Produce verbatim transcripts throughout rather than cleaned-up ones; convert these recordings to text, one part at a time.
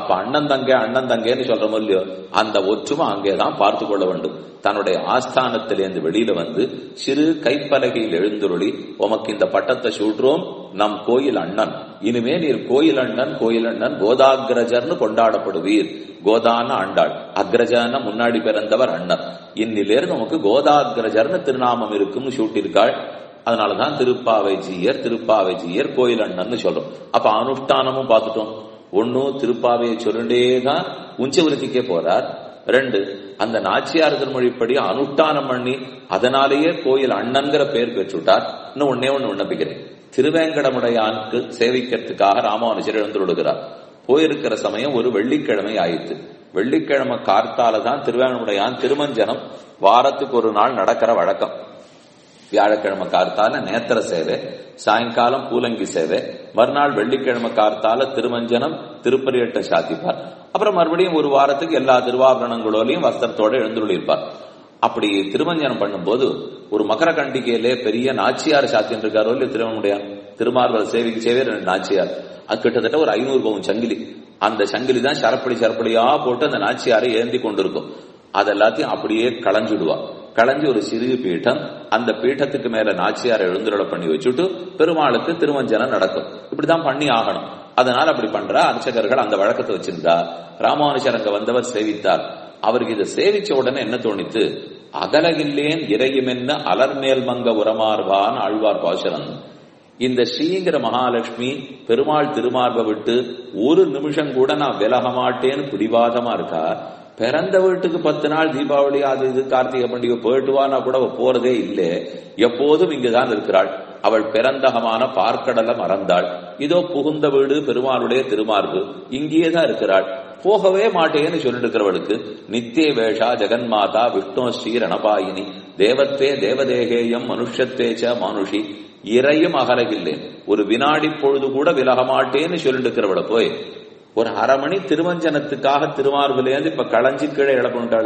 அப்ப அண்ணன் தங்க அண்ணன் தங்கன்னு சொல்றோம் இல்லையோ, அந்த ஒற்றுமை அங்கேதான் பார்த்து கொள்ள வேண்டும். தன்னுடைய ஆஸ்தானத்திலேருந்து வெளியில வந்து சிறு கைப்பலகையில் எழுந்துருளி, உமக்கு இந்த பட்டத்தை சூடுறோம், நம் கோயில் அண்ணன், இனிமே நீர் கோயில் அண்ணன் கோயில் அண்ணன் கோதாகிரஜர்னு கொண்டாடப்படுவீர். கோதான ஆண்டாள், அக்ரஜான முன்னாடி பிறந்தவர் அண்ணன், இன்னிலிருந்து நமக்கு கோதாகிரஜர்னு திருநாமம் இருக்கும்னு சூட்டிருக்காள். அதனாலதான் திருப்பாவை ஜீயர் திருப்பாவை ஜீயர் கோயில் அண்ணன் சொல்றோம். அப்ப அனுஷ்டானமும் பார்த்துட்டோம். ஒன்னு திருப்பாவையை சொல்லிட்டேதான் உஞ்சவருத்திக்கே போறார். ரெண்டு, அந்த நாச்சியார் திருமொழிப்படி அனுஷ்டானம் பண்ணி அதனாலேயே கோயில் அண்ணன்கிற பெயர் பெற்றுட்டார். இன்னும் ஒன்னே ஒண்ணு விண்ணப்பிக்கிறேன். திருவேங்கடமுடையானுக்கு சேவிக்கிறதுக்காக ராமானுஜர் எழுந்துடுகிறார். போயிருக்கிற சமயம் ஒரு வெள்ளிக்கிழமை ஆயிடுத்து. வெள்ளிக்கிழமை கார்த்தாலதான் திருவேங்கடமுடையான் திருமஞ்சனம் வாரத்துக்கு ஒரு நாள் நடக்கிற வழக்கம். வியாழக்கிழமை கார்த்தால நேத்திர சேவை, சாயங்காலம் பூலங்கி சேவை, மறுநாள் வெள்ளிக்கிழமை கார்த்தால திருமஞ்சனம் திருப்பரியட்ட சாத்திப்பார். அப்புறம் மறுபடியும் ஒரு வாரத்துக்கு எல்லா திருவாபரணங்களோடையும் வஸ்திரத்தோட எழுந்துள்ளிருப்பார். அப்படி திருமஞ்சனம் பண்ணும்போது ஒரு மகர கண்டிகையிலே பெரிய நாச்சியார் சாத்தின்னு இருக்காரோ இல்லையா திருவனுடையான், திருமார்வல் சேவைக்கு சேவை ரெண்டு நாச்சியார், அது கிட்டத்தட்ட ஒரு ஐநூறு பவுன் சங்கிலி. அந்த சங்கிலி தான் சரப்படி சரப்படியா போட்டு அந்த நாச்சியாரை ஏந்தி கொண்டிருக்கும். அதெல்லாத்தையும் அப்படியே களைஞ்சுடுவா. களைஞ்சி ஒரு சிறு பீட்டம், அந்த பீட்டத்துக்கு மேல நாச்சியாரை எழுந்துருளை பண்ணி வச்சுட்டு பெருமாளுக்கு திருமஞ்சனம் நடக்கும். இப்படிதான் பண்ணி ஆகணும். அதனால அப்படி பண்ற அர்ச்சகர்கள் அந்த வழக்கத்தை வச்சிருந்தா. ராமானுஜர் அங்க வந்தவர் சேவித்தார். அவருக்கு இதை சேவிச்ச உடனே என்ன தோணித்து, அகலகில்லேன் இறையுமென்ன அலர்மேல் மங்க உரமார்வான் ஆழ்வார் பாசுரம். இந்த ஸ்ரீங்கிற மகாலட்சுமி பெருமாள் திருமார்பை விட்டு ஒரு நிமிஷம் கூட நான் விலக மாட்டேன்னு பிடிவாதமா இருக்கா. பிறந்த வீட்டுக்கு பத்து நாள் தீபாவளி அது இது கார்த்திகை பண்டிகை போயிட்டுவானா கூட போறதே இல்லை. எப்போதும் இங்குதான் இருக்கிறாள். அவள் பிறந்தகமான பார்க்கடலை மறந்தாள். இதோ புகுந்த வீடு பெருமாளுடைய திருமார்பு, இங்கேதான் இருக்கிறாள். போகவே மாட்டேன்னு சொல்லிட்டு இருக்கிறவளுக்கு நித்திய வேஷா ஜெகன்மாதா விஷ்ணு ஸ்ரீ ரணபாயினி தேவத்தே தேவதேகேயம் மனுஷத்தேச்ச மானுஷி இறையும் அகலகில்லேன், ஒரு வினாடி பொழுது கூட விலக மாட்டேன்னு சொல்லிட்டு இருக்கிறவளை போய் ஒரு அரை மணி திருமஞ்சனத்துக்காக திருமார்பிலேருந்து இப்ப களைஞ்சி கீழே இழப்புட்டாளே,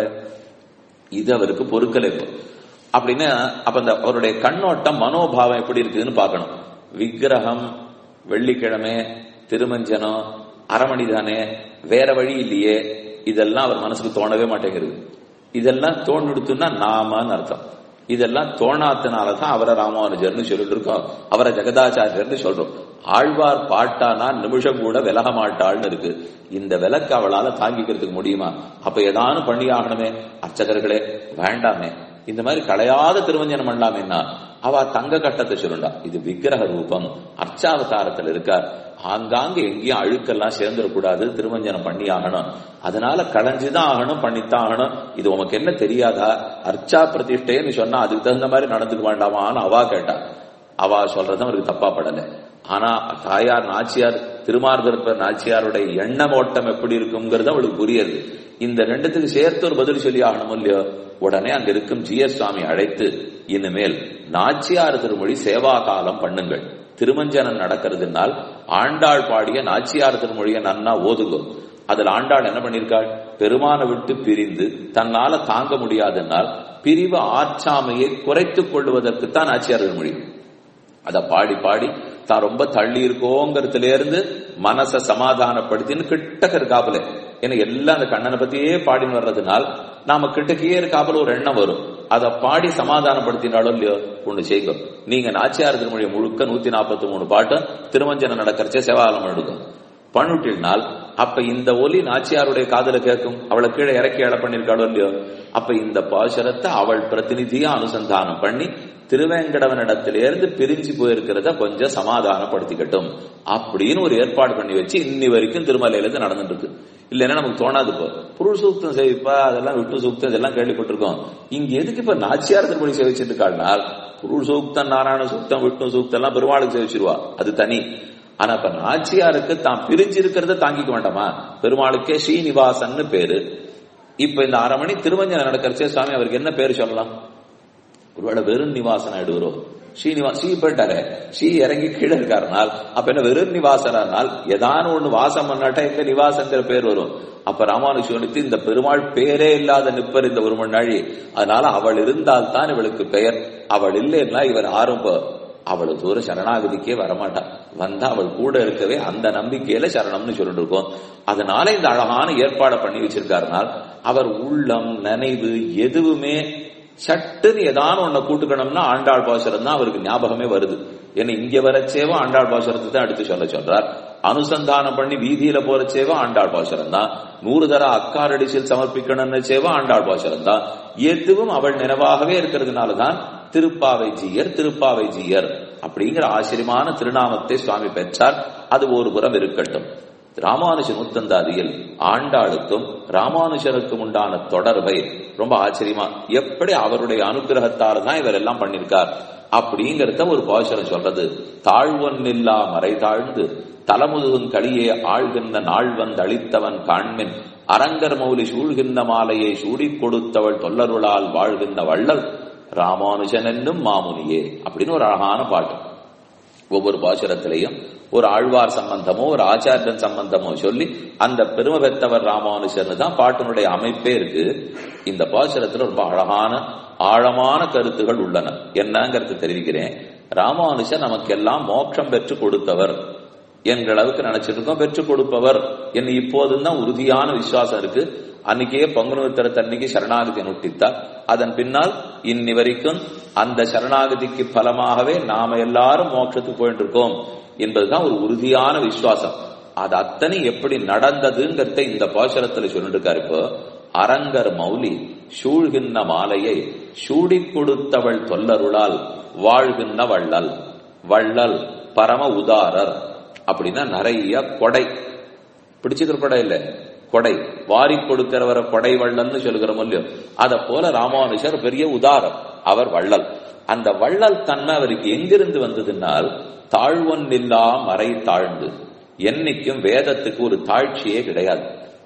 இது அவருக்கு பொறுக்கலை. இப்போ அப்படின்னா அப்ப அந்த அவருடைய கண்ணோட்டம் மனோபாவம் எப்படி இருக்குதுன்னு பார்க்கணும். விக்கிரகம், வெள்ளிக்கிழமை, திருமஞ்சனம், அரைமணி தானே, வேற வழி இல்லையே, இதெல்லாம் அவர் மனசுக்கு தோணவே மாட்டேங்கிறது. இதெல்லாம் தோணுடுத்துன்னா நாமன்னு அர்த்தம். இதெல்லாம் தோணாத்தினாலதான் அவரை ராமானுஜர்னு சொல்லிட்டு இருக்கோம், அவரை ஜெகதாச்சாரியர்னு சொல்றோம். ஆழ்வார் பாட்டானா நிமிஷம் கூட விலக மாட்டாள்னு இருக்கு. இந்த விலக்கு அவளால தாங்கிக்கிறதுக்கு முடியுமா? அப்ப ஏதானும் பண்ணி ஆகணுமே. அர்ச்சகர்களே வேண்டாமே, இந்த மாதிரி களையாத திருமஞ்சனம் பண்ணலாமேன்னா அவ தங்க கட்டத்தை சொல்லுண்டா. இது விக்கிரக ரூபம், அர்ச்சாவதாரத்தில் இருக்கார். ஆங்காங்க எங்கேயும் அழுக்கெல்லாம் சேர்ந்துடக்கூடாது, திருமஞ்சனம் பண்ணி ஆகணும். அதனால களைஞ்சுதான் ஆகணும், பண்ணித்தான் ஆகணும். இது உனக்கு என்ன தெரியாதா? அர்ச்சா பிரதிஷ்டைன்னு சொன்னா அதுக்கு தகுந்த மாதிரி நடந்துக்க வேண்டாமான்னு அவா கேட்டா. அவா சொல்றதும் அவருக்கு தப்பா படல. ஆனா தாயார் நாச்சியார் திருமார்ப நாச்சியாருடைய எண்ண ஓட்டம் எப்படி இருக்குங்கிறது அவளுக்கு புரியுது. இந்த ரெண்டுத்துக்கு சேர்த்து ஒரு பதில் சொல்லி ஆகணும் இல்லையோ. உடனே அங்க இருக்கும் ஜி எஸ் சுவாமி அழைத்து, இனிமேல் நாச்சியார் திருமொழி சேவா காலம் பண்ணுங்கள், திருமஞ்சனம் நடக்கிறதுனால் ஆண்டாள் பாடிய நாச்சியார் திருமொழியை நன்னா ஓதுங்க. அதுல ஆண்டாள் என்ன பண்ணிருக்காள், பெருமானை விட்டு பிரிந்து தன்னால தாங்க முடியாதனால் பிரிவு ஆற்றாமையை குறைத்துக் கொள்வதற்குத்தான் நாச்சியார் திருமொழி. அத பாடி பாடி தான் ரொம்ப தள்ளி இருக்கோங்கிறதுல இருந்து மனசை சமாதானப்படுத்தின்னு கிட்டக்க இருக்காப்புல. ஏன்னா எல்லாம் அந்த கண்ணனை பத்தியே பாடின்னு வர்றதுனால் நாம கிட்டக்கையே இருக்காப்புல ஒரு எண்ணம் வரும். அதை பாடி சமாதானப்படுத்தினாலும் இல்லையோ ஒண்ணு செய்யுங்க. நீங்க நாச்சியார் திருமொழியை முழுக்க நூத்தி நாற்பத்தி மூணு பாட்டு திருமஞ்சனம் நடக்கிறச்சே சேவாலம் எடுங்க பண்ணிட்டினால் அப்ப இந்த ஒலி நாச்சியாருடைய காதல கேட்கும். அவளை கீழே இறக்கி இட பண்ணிருக்காளோ இல்லையோ. அப்ப இந்த பாசுரத்தை அவள் பிரதிநிதியா அனுசந்தானம் பண்ணி திருவேங்கடவனிடத்திலிருந்து பிரிஞ்சு போயிருக்கிறத கொஞ்சம் சமாதானப்படுத்திக்கட்டும் அப்படின்னு ஒரு ஏற்பாடு பண்ணி வச்சு இன்னி வரைக்கும் திருமலையில இருந்து நடந்துட்டு இருக்கு. இல்லைன்னா நமக்கு தோணாது. இப்போ புருஷ சூக்தம் சேவிப்பா, அதெல்லாம் விட்டு சூக்தம் இதெல்லாம் கேள்விப்பட்டிருக்கோம். இங்க எதுக்கு இப்ப நாச்சியார் திருமொழி சேவிச்சுட்டு இருக்காள்னால், புருஷ சூக்தம், நாராயண சூக்தம், விஷ்ணு சூக்தம் எல்லாம் பெருமாளுக்கு சேவிச்சிருவா, அது தனி. ஆனா இப்ப நாச்சியாருக்கு தான் பிரிஞ்சு இருக்கிறத தாங்கிக்க வேண்டாமா? பெருமாளுக்கே ஸ்ரீனிவாசன்னு பேரு. இப்ப இந்த அரை மணி திருமஞ்சனம் நடக்கிறச்சே சுவாமி அவருக்கு என்ன பேரு சொல்லலாம்? ஒருவேளை வெறும் நிவாசன் ஆயிடுவோம். ஸ்ரீனிவாஸ் ஸ்ரீ போயிட்டாரு, ஸ்ரீ இறங்கி கீழே இருக்காருனால் அப்ப என்ன வெறும் நிவாசனால் ஏதான ஒண்ணு வாசம் பண்ணாட்டா எங்க நிவாசங்கிற பேர் வரும். அப்ப ராமானுஜனுக்கு இந்த பெருமாள் பேரே இல்லாத நிப்பர் இந்த ஒரு மணி நாழி. அதனால அவள் இருந்தால் தான் இவளுக்கு பெயர். அவள் இல்லைன்னா இவர் ஆரம்ப அவளு தூர சரணாகதிக்கே வரமாட்டான். வந்தா அவள் கூட இருக்கவே அந்த நம்பிக்கையில சரணம்னு சொல்லிட்டு இருக்கோம். அதனால இந்த அழகான ஏற்பாடை பண்ணி வச்சிருக்காருனால் அவர் உள்ளம் நினைவு எதுவுமே சட்டுன்னு ஏதான ஒன்ன கூட்டுக்கணும்னா ஆண்டாள் பாசுரம் தான் அவருக்கு ஞாபகமே வருது. ஏன்னா இங்க வரச்சேவா ஆண்டாள் பாசுரத்தை தான் எடுத்து சொல்ல சொல்றார். அனுசந்தானம் பண்ணி வீதியில போறச்சேவா ஆண்டாள் பாசுரம் தான். நூறு தர அக்காரடிசில் சமர்ப்பிக்கணும்னு சேவா ஆண்டாள் பாசுரம் தான். எதுவும் அவள் நினைவாகவே இருக்கிறதுனாலதான் திருப்பாவை ஜீயர் திருப்பாவை ஜீயர் அப்படிங்கிற ஆச்சரியமான திருநாமத்தை சுவாமி பெற்றார். அது ஒரு புறம் இருக்கட்டும். ராமானுஜ முத்தந்தாதியில் ஆண்டாளுக்கும் ராமானுஜருக்கும் உண்டான தொடர்பை ரொம்ப ஆச்சரியமா எப்படி அவருடைய அனுகிரகத்தால் தான் இவர் எல்லாம் பண்ணிருக்கார் அப்படிங்கறத ஒரு பாசுரம் சொல்றது. தாழ்வொன்னில்லா மறை தாழ்ந்து தலமுதுகும் களியே ஆழ்கின்ற நாள் வந்து அளித்தவன் காண்மின் அரங்கர் மௌலி சூழ்கின்ற மாலையை சூடிக் கொடுத்தவள் தொல்லருளால் வாழ்கின்ற வள்ளல் ராமானுஜன் என்னும் மாமுனியே அப்படின்னு ஒரு அழகான பாட்டு. ஒவ்வொரு பாசுரத்திலையும் ஒரு ஆழ்வார் சம்பந்தமோ ஒரு ஆச்சாரியன் சம்பந்தமோ சொல்லி அந்த பெருமை பெற்றவர் ராமானுஜர்னு தான் பாட்டினுடைய அமைப்பே இருக்கு. இந்த பாசுரத்துல ரொம்ப அழகான ஆழமான கருத்துகள் உள்ளன. என்னங்கிறது தெரிவிக்கிறேன். ராமானுஜர் நமக்கெல்லாம் மோட்சம் பெற்று கொடுத்தவர் என்ற அளவுக்கு நினைச்சிட்டு இருக்கோம். பெற்றுக் கொடுப்பவர் என்ன இப்போதுதான் உறுதியான விசுவாசம் இருக்கு. அன்னைக்கே பங்குனுத்திரத்தன்னைக்கு சரணாகதி நுட்டித்தார். அதன் பின்னால் இன்னி வரைக்கும் அந்த சரணாகதிக்கு பலமாகவே நாம எல்லாரும் மோட்சத்துக்கு போயிட்டு இருக்கோம் என்பதுதான் ஒரு உறுதியான விசுவாசம். அது அத்தனை எப்படி நடந்ததுங்கிறத இந்த பாசுரத்துல சொல்லிட்டு இருக்காரு. இப்போ அரங்கர் மௌலி சூழ்கின்ற மாலையை சூடி கொடுத்தவள் தொல்லருளால் வாழ்கின்ற வள்ளல். வள்ளல் பரம உதாரர் அப்படின்னா நிறைய கொடை பிடிச்சுக்கிற கொடை இல்ல கொடை வாரி கொடுக்கிறவர கொடை வள்ளல்னு சொல்லுகிறோம் இல்லையோ. அத போல ராமானுஜர் பெரிய உதாரம். அவர் வள்ளல். அந்த வள்ளல் தன்மை அவருக்கு எங்கிருந்து வந்ததுனால் தாழ்வொன்னில்லா மறை தாழ்ந்து. என்னைக்கும் வேதத்துக்கு ஒரு தாழ்ச்சியே கிடையாது.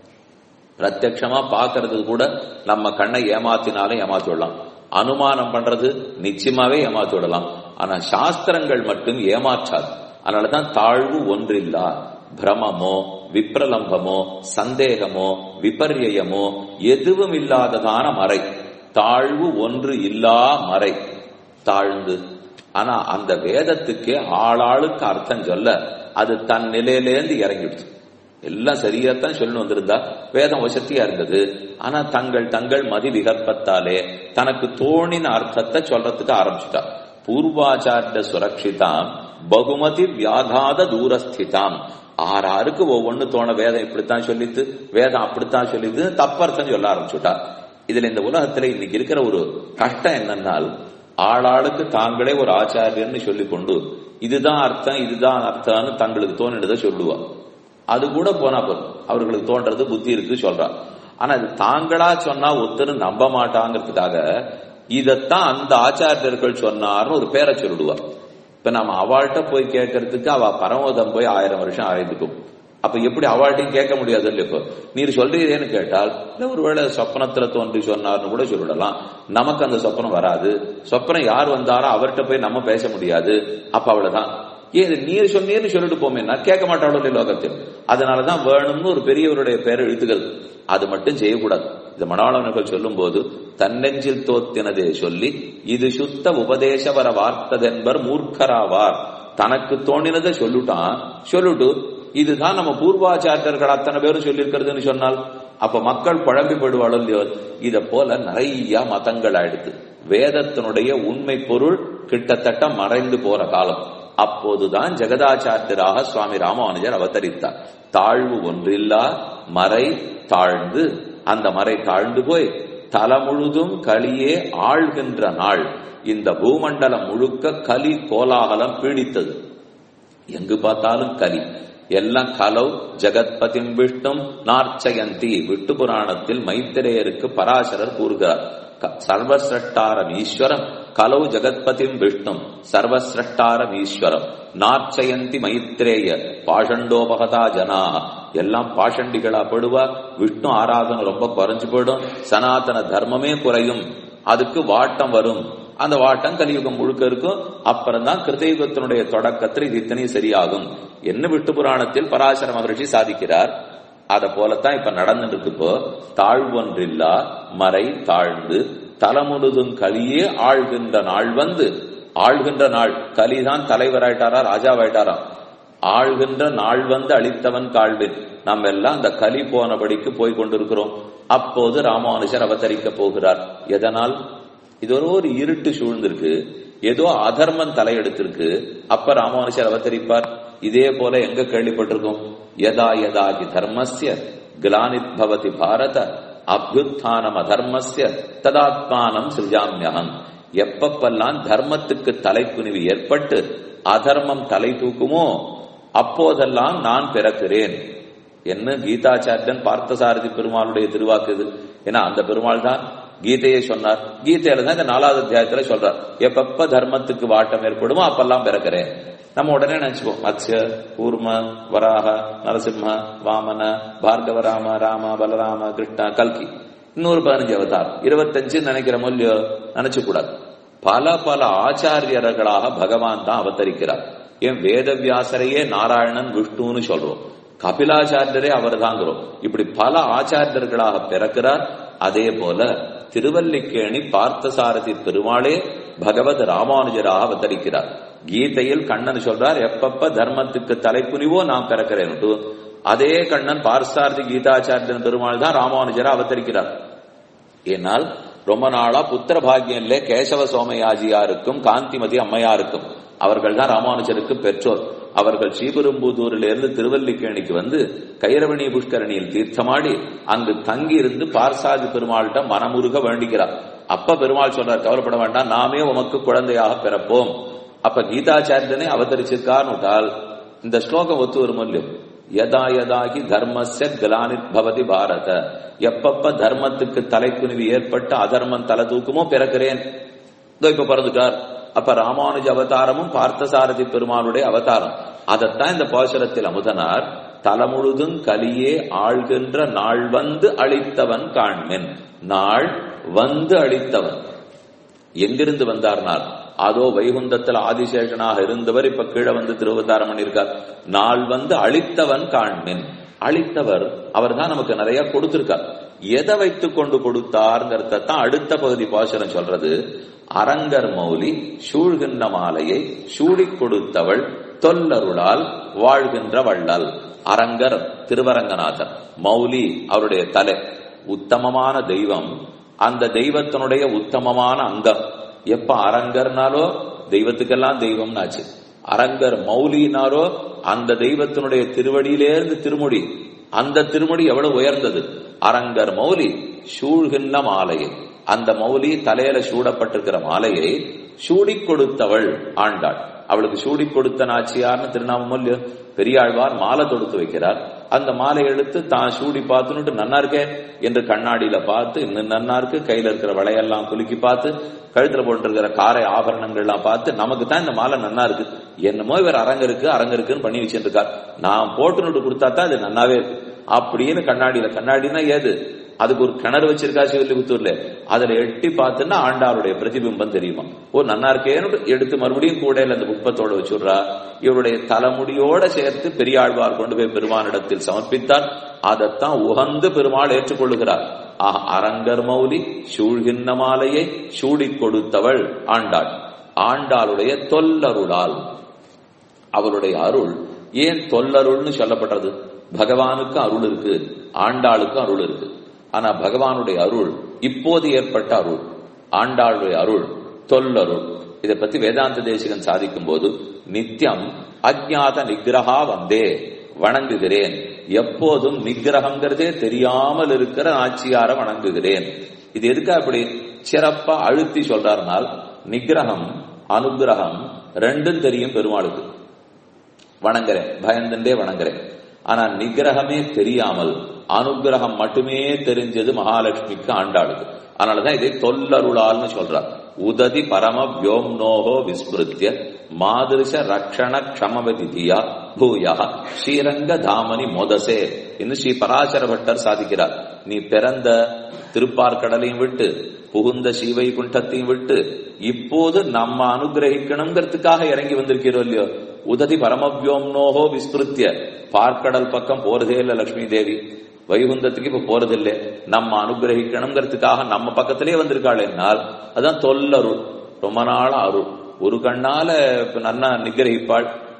பிரத்யட்சமா பாக்குறது கூட நம்ம கண்ணை ஏமாத்தினாலும் ஏமாத்தி விடலாம். அனுமானம் பண்றது நிச்சயமாவே ஏமாத்தி விடலாம். ஆனா சாஸ்திரங்கள் மட்டும் ஏமாற்றாது. அதனாலதான் தாழ்வு ஒன்றில்லா. பிரமமோ விப்ரலம்பமோ சந்தேகமோ விபர்யமோ எதுவும் இல்லாததான மறை. தாழ்வு ஒன்று இல்லா மறை தாழ்ந்து. ஆனா அந்த வேதத்துக்கு ஆளாளுக்கு அர்த்தம் சொல்ல அது தன் நிலையிலேருந்து இறங்கிடுச்சு. எல்லாம் சரியாத்தான் சொல்லணும் வந்திருந்தா வேதம் வசதியா இருந்தது. ஆனா தங்கள் தங்கள் மதி விகற்பத்தாலே தனக்கு தோணின அர்த்தத்தை சொல்றதுக்கு ஆரம்பிச்சுட்டா. பூர்வாச்சாரிய சுரக்ஷிதாம் பகுமதி வியாகாத தூரஸ்திதாம். ஆறாருக்கு ஒவ்வொன்னு தோண வேதம் இப்படித்தான் சொல்லித்து வேதம் அப்படித்தான் சொல்லித்து தப்பர்த்தம் சொல்ல ஆரம்பிச்சுட்டா. இதுல இந்த உலகத்துல இன்னைக்கு இருக்கிற ஒரு கஷ்டம் என்னன்னால் ஆளாளுக்கு தாங்களே ஒரு ஆச்சாரியன்னு சொல்லி கொண்டு இதுதான் அர்த்தம் இதுதான் அர்த்தம்னு தங்களுக்கு தோணினதை சொல்லுவா. அது கூட போனா போதும் அவர்களுக்கு தோன்றது புத்தி இருக்கு சொல்றா. ஆனா அது தாங்களா சொன்னா ஒருத்தரும் நம்ப மாட்டாங்கிறதுக்காக இதத்தான் அந்த ஆச்சாரியர்கள் சொன்னார்னு ஒரு பேரை சொல்லிடுவா. இப்ப நம்ம அவள்கிட்ட போய் கேட்கறதுக்கு அவ பரமோதம் போய் ஆயிரம் வருஷம் ஆயிருக்கும். அப்ப எப்படி அவள்கிட்டையும் கேட்க முடியாது இல்ல. இப்போ நீர் சொல்றீரேன்னு கேட்டால் இல்ல ஒருவேளை சொப்பனத்துல தோன்றி சொன்னார்னு கூட சொல்லிடலாம். நமக்கு அந்த சொப்பனம் வராது. சொப்பனம் யார் வந்தாரோ அவர்கிட்ட போய் நம்ம பேச முடியாது. அப்ப அவ்வளவுதான். ஏது நீர் சொன்னீர்னு சொல்லிட்டு போமேன்னா கேட்க மாட்டாளோ லோகத்தில். அதனாலதான் வேணும்னு ஒரு பெரியவருடைய பேரை எழுத்துக்கள் அது மட்டும் செய்யக்கூடாது. இந்த மணவாளர்கள் சொல்லும் போது தன்னெஞ்சில் தோத்தினதே சொல்லி இது சுத்த உபதேசவர வார்த்ததென்பர் மூர்க்கராவார். தனக்கு தோணினதை சொல்லுட்டான். சொல்லிட்டு இதுதான் நம்ம பூர்வாச்சாரியர்கள் அத்தனை பேரும் சொல்லியிருக்கிறதுன்னு சொன்னால் அப்ப மக்கள் குழம்பி போயிடுவாளோ இல்லையோ. இத போல நிறைய மதங்கள் ஆயிடுது. வேதத்தினுடைய உண்மை பொருள் கிட்டத்தட்ட மறைந்து போற காலம். அப்போதுதான் ஜெகதாச்சாரியராக சுவாமி ராமானுஜர் அவதரித்தார். தாழ்வு ஒன்றில்லா மறை தாழ்ந்து. அந்த மறை தாழ்ந்து போய் தல முழுதும் கலியே ஆழ்கின்ற நாள். இந்த பூமண்டலம் முழுக்க கலி கோலாகலம் பீடித்தது. எங்கு பார்த்தாலும் கலி. எல்லாம் கலவ் ஜெகத்பதிம் விஷ்ணும் நார்ச்சயந்தி. விட்டு புராணத்தில் மைத்திரேயருக்கு பராசரர் கூறுகிறார். சர்வசிரஷ்டாரம் ஈஸ்வரம் கலவு ஜெகத்பதிம் விஷ்ணும் சர்வசிரஷ்டாரம் ஈஸ்வரம் நார்ச்சயந்தி மைத்ரேய பாஷண்டோபகதா ஜனா. எல்லாம் பாஷண்டிகளா படுவா. விஷ்ணு ஆராதனை ரொம்ப குறைஞ்சு போயிடும். சனாதன தர்மமே குறையும். அதுக்கு வாட்டம் வரும். அந்த வாட்டம் கலியுகம் முழுக்க இருக்கும். அப்புறம் தான் கிருதயுகத்தினுடைய தொடக்கத்தில் இது இத்தனையும் சரியாகும். என்ன விட்டு புராணத்தில் பராசர மகரிஷி சாதிக்கிறார். அத போலத்தான் இப்ப நடந்துட்டு இருக்கு. இப்போ தாழ்வொன்றில்லா மறை தாழ்ந்து தலமுழுதும் கலியே ஆழ்கின்ற நாள் வந்து. ஆழ்கின்ற நாள் கலிதான் தலைவராயிட்டாரா ராஜாவாயிட்டாரா. ஆழ்கின்ற நாள் வந்து அளித்தவன் காழ்வின். நம்ம எல்லாம் அந்த கலி போனபடிக்கு போய் கொண்டிருக்கிறோம். அப்போது ராமானுஜர் அவதரிக்க போகிறார். எதனால்? இது ஒரு இருட்டு சூழ்ந்திருக்கு, ஏதோ அதர்மம் தலையெடுத்திருக்கு. அப்ப ராமானுஜர் அவதரிப்பார். இதே போல எங்க கேள்விப்பட்டிருக்கோம்? யதா யதாகி தர்மஸ்ய கிலானித் பவதி பாரத அபியுத்தானம் அதர்மஸ்ய ததாத்மானம் சிருஜாம்யஹம். எப்பப்பெல்லாம் தர்மத்துக்கு தலைக்குனிவு ஏற்பட்டு அதர்மம் தலை தூக்குமோ அப்போதெல்லாம் நான் பிறக்கிறேன் என்ன கீதாச்சாரியன் பார்த்தசாரதி பெருமாளுடைய திருவாக்குது. ஏன்னா அந்த பெருமாள் தான் கீதையை சொன்னார். கீதையில தான் இந்த நாலாவது அத்தியாயத்துல சொல்றார், எப்பப்ப தர்மத்துக்கு வாட்டம் ஏற்படுமோ அப்பெல்லாம் பிறக்கிறேன். நம்ம உடனே நினைச்சுப்போம், மத்ஸ்ய கூர்ம வராக நரசிம்ம வாமன பார்கவராம ராம பலராம கிருஷ்ணா கல்கி இன்னொரு பதினஞ்சு அவதாரம் இருபத்தஞ்சு நினைக்கிற மொழியோ நினைச்சு கூடாது. பல பல ஆச்சாரியர்களாக பகவான் தான் அவதரிக்கிறார். ஏன் வேதவியாசரையே நாராயணன் விஷ்ணுன்னு சொல்றோம், கபிலாச்சாரியரே அவர் தாங்கிறோம். இப்படி பல ஆச்சாரியர்களாக பிறக்கிறார். அதே போல திருவல்லிக்கேணி பார்த்தசாரதி பெருமாளே பகவத் ராமானுஜராக அவதரிக்கிறார். கீதையில் கண்ணன் சொல்றார், எப்பப்ப தர்மத்துக்கு தலைக்குனிவோ நான் பிறக்கிறேன். அதே கண்ணன் பார்த்தசாரதி கீதாச்சாரியன் பெருமாள் தான் ராமானுஜரா அவதரிக்கிறார். ஏனால் ரொம்ப நாளா புத்திர பாக்கியம் இல்ல கேசவ சோமயாஜியாருக்கும் காந்திமதி அம்மையாருக்கும். அவர்கள் தான் ராமானுஜருக்கு பெற்றோர். அவர்கள் ஸ்ரீபெரும்புதூரிலிருந்து திருவல்லிக்கேணிக்கு வந்து கைரவணி புஷ்கரணியில் தீர்த்தமாடி அங்கு தங்கி இருந்து பார்சாதி பெருமாள்கிட்ட மனமுருக வேண்டிக்கிறார். அப்ப பெருமாள் சொல்றார், கவலைப்பட வேண்டாம், நாமே உமக்கு குழந்தையாக பிறப்போம். அப்ப கீதாச்சாரியனே அவதரிச்சிருக்கார். இந்த ஸ்லோகம் ஒத்து வரும் இல்லையோ? யதா யதாகி தர்மஸ்ய கிலானித் பவதி பாரத. எப்பப்ப தர்மத்துக்கு தலைக்குனிவு ஏற்பட்டு அதர்மம் தலை தூக்குமோ பிறக்கிறேன். இப்ப பிறந்துட்டார். அப்ப ராமானுஜ அவதாரமும் பார்த்தசாரதி பெருமானுடைய அவதாரம். அதைத்தான் இந்த பாசுரத்தில் அமுதனார் தலமுழுதும் கலியே ஆழ்கின்ற நாள் வந்து அளித்தவன் காண்மென். நாள் வந்து அளித்தவன் எங்கிருந்து வந்தார்னால் அதோ வைகுந்தத்தில் ஆதிசேஷனாக இருந்தவர் இப்ப கீழே வந்து திருவதாரம் பண்ணியிருக்கார். நாள் வந்து அளித்தவன் காண்மென். அளித்தவர் அவர் தான் நமக்கு நிறைய கொடுத்திருக்கார். எதை வைத்துக் கொண்டு கொடுத்தார்ங்கிறதான் அடுத்த பகுதி பாசுரம் சொல்றது. அரங்கர் மௌலி சூழ்கின்ற மாலையை சூடிக் கொடுத்தவள் தொல்லருளால் வாழ்கின்ற வள்ளல். அரங்கர் திருவரங்கநாதர், மௌலி அவருடைய தலை, உத்தமமான தெய்வம். அந்த தெய்வத்தினுடைய உத்தமமான அங்கம். எப்ப அரங்கர்னாலோ தெய்வத்துக்கெல்லாம் தெய்வம்னாச்சு. அரங்கர் மௌலினாரோ அந்த தெய்வத்தினுடைய திருவடியிலேருந்து திருமுடி, அந்த திருமுடி எவ்வளவு உயர்ந்தது. அரங்கர் மௌலி சூழ்கின்ற மாலையை, அந்த மௌலி தலையில சூடப்பட்டிருக்கிற மாலையை சூடிக் கொடுத்தவள் ஆண்டாள். அவளுக்கு சூடிக் கொடுத்த நாச்சியார்னு திருநாமம் பெரியாழ்வார் மாலை தொடுத்து வைக்கிறார். அந்த மாலை எடுத்து தான் சூடி பார்த்துன்னு நன்னா இருக்கே என்று கண்ணாடியில பார்த்து இன்னும் நன்னா இருக்கு, கையில இருக்கிற வளையெல்லாம் குலுக்கி பார்த்து, கழுத்துல போட்டிருக்கிற காரை ஆபரணங்கள்லாம் பார்த்து நமக்கு தான் இந்த மாலை நன்னா இருக்கு, என்னமோ இவர் அரங்கருக்கு அரங்கருக்குன்னு பண்ணி வச்சுட்டு இருக்கார், நான் போட்டுனுட்டு கொடுத்தா தான் அது நன்னாவே இருக்கு அப்படின்னு கண்ணாடியில. கண்ணாடினா ஏது? அதுக்கு ஒரு கிணறு வச்சிருக்கா சிவல்லிபுத்தூர்ல, அதுல எட்டி பார்த்துன்னா ஆண்டாளுடைய பிரதிபிம்பம் தெரியுமா. ஓ நன்னா இருக்கேன்னு எடுத்து மறுபடியும் கூடையில அந்த புஷ்பத்தோட வச்சுடுறா. இவருடைய தலைமுடியோட சேர்த்து பெரியாழ்வார் கொண்டு போய் பெருமானிடத்தில் சமர்ப்பித்தார். அதைத்தான் உகந்து பெருமாள் ஏற்றுக்கொள்ளுகிறார். ஆஹ் அரங்கர் மௌலி சூழ்கின்ற மாலையை சூடிக் கொடுத்தவள் ஆண்டாள். ஆண்டாளுடைய தொல்லருளால், அவருடைய அருள். ஏன் தொல்லருள்னு சொல்லப்பட்டது? பகவானுக்கு அருள் இருக்கு, ஆண்டாளுக்கு அருள் இருக்கு. ஆனா பகவானுடைய அருள் இப்போது ஏற்பட்ட அருள், ஆண்டாளுடைய அருள் தொல்லருள். இதை பத்தி வேதாந்த தேசிகன் சாதிக்கும் போது நித்தியம் அஜ்ஞாத நிகிரகா வந்தே வணங்குகிறேன், எப்போதும் நிகிரகங்கிறதே தெரியாமல் இருக்கிற ஆட்சியார வணங்குகிறேன். இது எதுக்கா அப்படி சிறப்பா அழுத்தி சொல்றாருனால், நிகிரகம் அனுகிரகம் ரெண்டும் தெரியும் பெருமாளுக்கு. வணங்குறேன், பயந்துண்டே வணங்குறேன். ஆனா நிகிரகமே தெரியாமல் அனுகிரகம் மட்டுமே தெரிஞ்சது மகாலட்சுமிக்கு, ஆண்டாளுக்கு. அதனாலதான் இதை தொல்லருளால்னு சொல்றார். உததி பரம வியோம்னோகோ விஸ்மிருத்திய மாதிருஷ ரக்ஷண க்ஷமவதிதியா பூயா ஸ்ரீரங்க தாமனி மோதசே என்று ஸ்ரீ பராசர பட்டர் சாதிக்கிறார். நீ பிறந்த திருப்பார்கடலையும் விட்டு புகுந்த சீவை குண்டத்தையும் விட்டு இப்போது நம்ம அனுகிரகிக்கணுங்கிறதுக்காக இறங்கி வந்திருக்கிறோம் இல்லையோ. உததி பரமவியோம்னோகோ விஸ்மிருத்திய, பார்க்கடல் பக்கம் போறதே இல்ல லட்சுமி தேவி, வைகுந்தத்துக்கு இப்ப போறதில்லை, நம்ம அனுகிரகிக்கணுங்கிறதுக்காக நம்ம பக்கத்திலே வந்திருக்காள் என்னால் அதான் தொல்லருள். ரொம்ப நாள் அருள். ஒரு கண்ணால நன்னா நிகிரகிப்பாள்,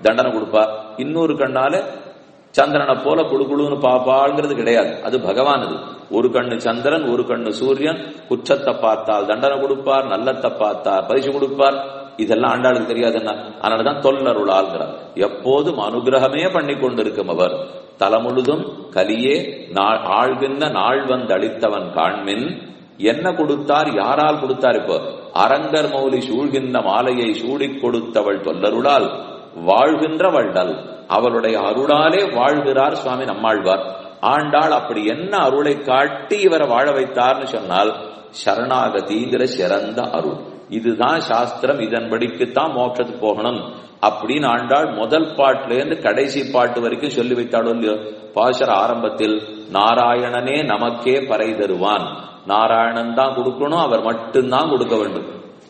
தண்டனை கொடுப்பா, இன்னொரு கண்ணால சந்திரனை போல குழுகுழுன்னு பாப்பாங்கிறது கிடையாது. அது பகவானது. ஒரு கண்ணு சந்திரன், ஒரு கண்ணு சூரியன். குற்றத்தை பார்த்தால் தண்டனை கொடுப்பார், நல்லத்தை பார்த்தால் பரிசு கொடுப்பார். இதெல்லாம் ஆண்டாளுக்கு தெரியாதுன்னா. அதனாலதான் தொல்லருளாள்கிறார். எப்போதும் அனுகிரகமே பண்ணி கொண்டிருக்கும் அவர். தலமுழுதும் கலியே ஆழ்கின்ற நாள் வந்து அளித்தவன் காண்மின். என்ன கொடுத்தார், யாரால் கொடுத்தார்? இப்போ அரங்கர் மௌலி சூழ்கின்ற மாலையை சூடிக் கொடுத்தவள் தொல்லருளால் வாழ்கின்ற வள்ளல். அவளுடைய அருளாலே வாழ்கிறார் சுவாமி நம்மாழ்வார். ஆண்டாள் அப்படி என்ன அருளை காட்டி இவரை வாழ வைத்தார்னு சொன்னால் சரணாகதிங்கிற சிறந்த அருள். இதுதான் சாஸ்திரம், இதன்படிக்குத்தான் மோட்சத்துக்கு போகணும் அப்படின்னு ஆண்டாள் முதல் பாட்டுல இருந்து கடைசி பாட்டு வரைக்கும் சொல்லி வைத்தாளோ இல்லையோ. பாசுர ஆரம்பத்தில் நாராயணனே நமக்கே பறை தருவான், நாராயணன் தான் கொடுக்கணும், அவர் மட்டும்தான் கொடுக்க வேண்டும்.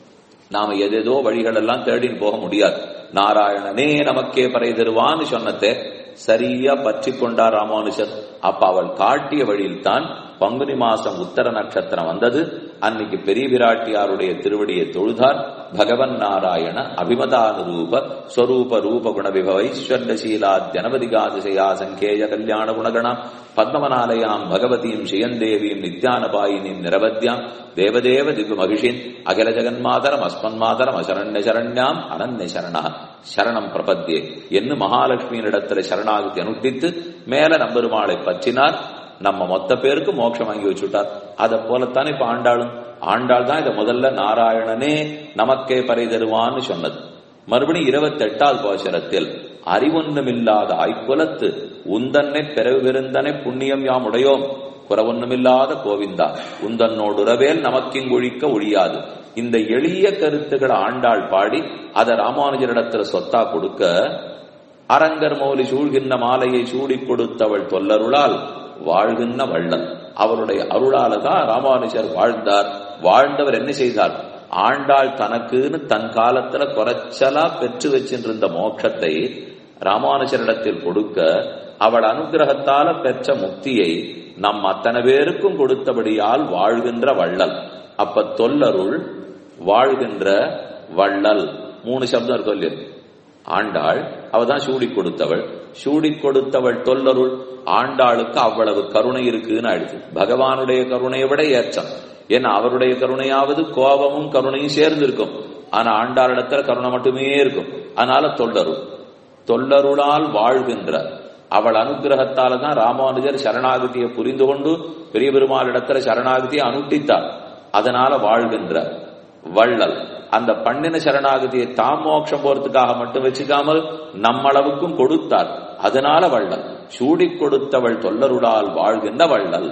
நாம எதேதோ வழிகள் எல்லாம் தேடின்னு போக முடியாது. நாராயணனே நமக்கே பறை தருவான்னு சொன்னதே சரியா பற்றி கொண்டார் ராமானுஜர். அப்ப அவள் காட்டிய வழியில் தான் பங்குனி மாசம் உத்தர நட்சத்திரம் வந்தது. அன்னைக்கு பெரிய விராட்டியாருடைய திருவடியை தொழுதார். பகவன் நாராயண அபிமதானுரூப ஸ்வரூப ரூப குண விபவைஸ்வர்ணசீலா ஜனபதிகாதிசயா சங்கேய கல்யாண குணகணாம் பத்மவனாலயாம் பகவதீம் ஸ்ரீயந்தேவீம் நித்யானபாயினீம் நிரவத்யாம் தேவதேவ திகு மகிஷின் அகில ஜெகன்மாதரம் அஸ்மன்மாதரம் அசரண்ய சரண்யாம் அனன்ய சரணா சரணம் பிரபத்யே என்று மகாலட்சுமியினிடத்துல சரணாகதி அனுஷ்டித்து மேல நம்பெருமாளை பற்றினார். நம்ம மொத்த பேருக்கு மோட்சம் வாங்கி வச்சுட்டார். அதை போலத்தானே இப்ப ஆண்டாளும். ஆண்டாள் தான் இதை முதல்ல நாராயணனே நமக்கே பறை தருவான்னு சொன்னது. மறுபடியும் இருபத்தி எட்டாவது பாசுரத்தில் அறிவொன்னுமில்லாத ஐக்குலத்து உந்தன்னை பிறவிருந்தனை புண்ணியம் யாம் உடையோம் குறவொன்னுமில்லாத கோவிந்தா உந்தன்னோடு உறவேல் நமக்கிங்கொழிக்க ஒழியாது. இந்த எளிய கருத்துக்களை ஆண்டாள் பாடி அதை ராமானுஜரிடத்துல சொத்தா கொடுக்க, அரங்கர் மௌலி சூழ்கின்ற மாலையை சூடிக் கொடுத்தவள் தொல்லருளால் வாழ்கின்ற வள்ளல். அவருடைய அருளால தான் ராமானுஜர் வாழ்ந்தார். வாழ்ந்தவர் என்ன செய்தார்? ஆண்டாள் தனக்குன்னு தன் காலத்துல குறைச்சலா பெற்று வச்சிருந்த மோட்சத்தை ராமானுஜரிடத்தில் கொடுக்க, அவள் அனுகிரகத்தால பெற்ற முக்தியை நம் அத்தனை பேருக்கும் கொடுத்தபடியால் வாழ்கின்ற வள்ளல். அப்ப தொல்லருள் வாழ்கின்ற வள்ளல் மூணு சப்தம் இருக்கும் இல்லையா? ஆண்டாள் அவதான் சூடி கொடுத்தவள். சூடி கொடுத்தவள் தொல்லருள். ஆண்டாளுக்கு அவ்வளவு கருணை இருக்குன்னு ஆயிடுச்சு. பகவானுடைய கருணையை விட ஏற்றம். ஏன்னா அவருடைய கருணையாவது கோபமும் கருணையும் சேர்ந்து இருக்கும். ஆனா ஆண்டாளிடத்துல கருணை மட்டுமே இருக்கும். அதனால தொல்லருள். தொல்லருளால் வாழ்கின்ற அவள் அனுகிரகத்தால தான் ராமானுஜர் சரணாகதியை புரிந்து கொண்டு பெரிய பெருமாளிடத்துல சரணாகதியை அனுஷ்டித்தார். அதனால வாழ்கின்ற வள்ளல். அந்த பண்ணின சரணாகதியை தாம் மோட்சம் போறதுக்காக மட்டும் வச்சுக்காமல் நம்மளவுக்கும் கொடுத்தார். அதனால வள்ளல். சூடி கொடுத்தவள் தொல்லருளால் வாழ்கின்ற வள்ளல்.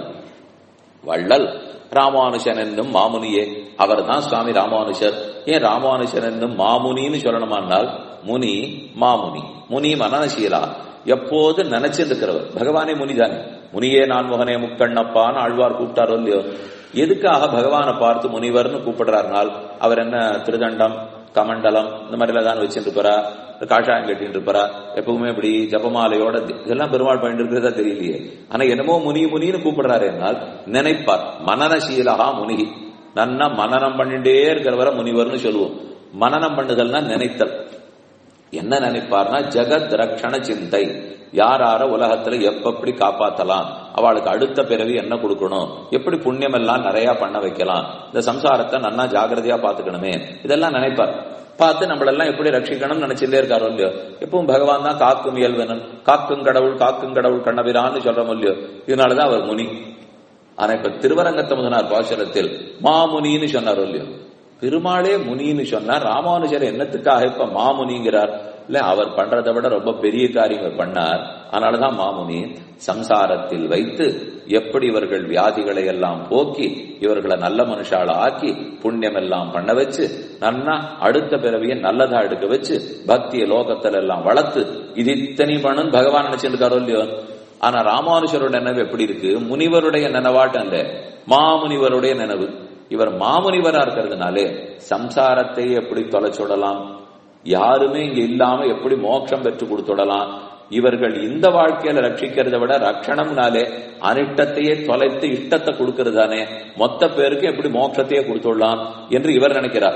வள்ளல் ராமானுஜன் என்னும் மாமுனியே. அவர் தான் சுவாமி ராமானுஜர். ஏன் ராமானுஜன் என்னும் மாமுனின்னு சொல்லணுமானால் முனி மாமுனி. முனி மனநசீலா, எப்போது நினைச்சிருக்கிறவர். பகவானே முனிதானே. முனியே நான் முகனே முக்கண்ணப்பான்னு ஆழ்வார் கூப்பிட்டாரோ இல்லையோ. எதுக்காக பகவானை பார்த்து முனிவர்னு கூப்பிடுறாருனால் அவர் என்ன திருதண்டம் கமண்டலம் இந்த மாதிரிலாம் தான் வச்சுட்டு இருப்பாரா, காஷாயம் கட்டிட்டு இருப்பாரா, எப்பவுமே இப்படி ஜபமாலையோட இதெல்லாம் பெருமாள் பண்ணிட்டு இருக்கிறதா தெரியலையே. ஆனா என்னமோ முனி முனின்னு கூப்பிடுறாரு என்னால் நினைப்பார். மனநசீலகா முனிகி. நன்னா மனநம் பண்ணிட்டே இருக்கிறவரை முனிவர்னு சொல்லுவோம். மனநம் பண்ணுதல்னா நினைத்தல். என்ன நினைப்பார்னா ஜெகத் ரக்ஷண சிந்தை. யாரார உலகத்துல எப்படி காப்பாத்தலாம், அவளுக்கு அடுத்த பிறவி என்ன கொடுக்கணும், எப்படி புண்ணியம் எல்லாம் நிறைய பண்ண வைக்கலாம், இந்த சம்சாரத்தை நன்னா ஜாகிரதையா பாத்துக்கணுமே, இதெல்லாம் நினைப்பார். பார்த்து நம்மளெல்லாம் எப்படி ரட்சிக்கணும்னு நினைச்சுட்டே இருக்காரோ இல்லையோ. எப்பவும் பகவான் தான் காக்கும் இயல்வனன், காக்கும் கடவுள் காக்கும் கடவுள் கண்ணபிரான்னு சொல்றோம் இல்லையோ. இதனாலதான் அவர் முனி. ஆனா இப்ப திருவரங்கத்த முதனார் பாசுரத்தில் மாமுனின்னு சொன்னாரோ இல்லையோ. பெருமாளே முனின்னு சொன்னார். ராமானுஜர் என்னத்துக்காக இப்ப மாமுனிங்கிறார்? இல்ல, அவர் பண்றதை விட ரொம்ப பெரிய காரியங்கள் பண்ணார். அதனாலதான் மாமுனி. சம்சாரத்தில் வைத்து எப்படி இவர்கள் வியாதிகளை எல்லாம் போக்கி இவர்களை நல்ல மனுஷால ஆக்கி புண்ணியம் எல்லாம் பண்ண வச்சு நன்னா அடுத்த பிறவியை நல்லதா எடுக்க வச்சு பக்திய லோகத்துல எல்லாம் வளர்த்து இது இத்தனை பண்ணு பகவான் நினைச்சிருக்காரோ இல்லையோ. ஆனா ராமானுஜரோட நினைவு எப்படி இருக்கு? முனிவருடைய நினைவாட்டம் இல்ல, மாமுனிவருடைய நினைவு. இவர் மாமுனிவரா இருக்கிறதுனாலே சம்சாரத்தை எப்படி தொலைச்சுடலாம், யாருமே இங்க இல்லாம எப்படி மோட்சம் பெற்று கொடுத்துடலாம். இவர்கள் இந்த வாழ்க்கையில ரட்சிக்கிறத விட ரட்சணம்னாலே அனிஷ்டத்தையே தொலைத்து இஷ்டத்தை கொடுக்கறதானே, மொத்த பேருக்கு எப்படி மோட்சத்தையே கொடுத்துடலாம் என்று இவர் நினைக்கிறார்.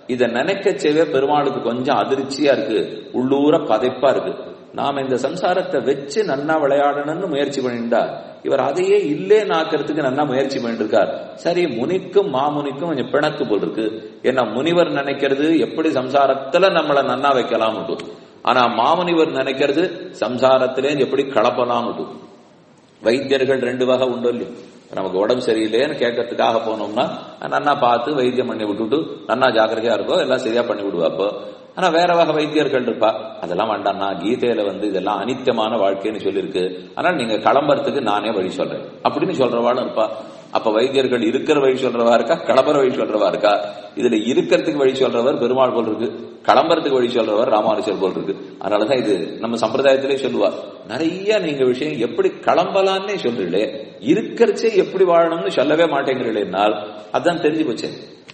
இதை நினைக்கச்சேவே பெருமாளுக்கு கொஞ்சம் அதிர்ச்சியா இருக்கு, உள்ளூர பதைப்பா இருக்கு. நாம இந்த சம்சாரத்தை வச்சு நன்னா விளையாடணும்னு முயற்சி பண்ணிட்டா இவர் அதையே இல்லே நாக்கிறதுக்கு நன்னா முயற்சி பண்ணிட்டு இருக்கார். சரி, முனிக்கும் மாமுனிக்கும் கொஞ்சம் பிணக்கு போல் இருக்கு. ஏன்னா முனிவர் நினைக்கிறது எப்படி சம்சாரத்துல நம்மளை நன்னா வைக்கலாம், ஆனா மாமுனிவர் நினைக்கிறது சம்சாரத்திலே எப்படி கலப்பலாம். வைத்தியர்கள் ரெண்டு வகை உண்டு இல்லையோ. நமக்கு உடம்பு சரியில்லைன்னு கேட்கறதுக்காக போனோம்னா நன்னா பார்த்து வைத்தியம் பண்ணி விட்டுட்டு நன்னா ஜாக்கிரதையா இருக்கோ எல்லாம் சரியா பண்ணி விடுவாப்போ. ஆனா வேற வகை வைத்தியர்கள் இருப்பா, அதெல்லாம் வேண்டாம்னா கீதையில வந்து இதெல்லாம் அனித்தியமான வாழ்க்கைன்னு சொல்லியிருக்கு, ஆனால் நீங்க கிளம்புறதுக்கு நானே வழி சொல்றேன் அப்படின்னு சொல்றவாளும் இருப்பா. அப்ப வைத்தியர்கள் இருக்கிற வழி சொல்றவா இருக்கா, கிளம்புற வழி சொல்றவா இருக்கா? இதுல இருக்கிறதுக்கு வழி சொல்றவர் பெருமாள் போல் இருக்கு, கிளம்புறதுக்கு வழி சொல்றவர் ராமானுஜர் போல் இருக்கு. அதனாலதான் இது நம்ம சம்பிரதாயத்திலே சொல்லுவா, நிறைய நீங்க விஷயம் எப்படி கிளம்பலான்னே சொல்றீங்களே, இருக்கிறச்சே எப்படி வாழணும்னு சொல்லவே மாட்டேங்கிறீங்களேனால் அதான் தெரிஞ்சு போச்சு.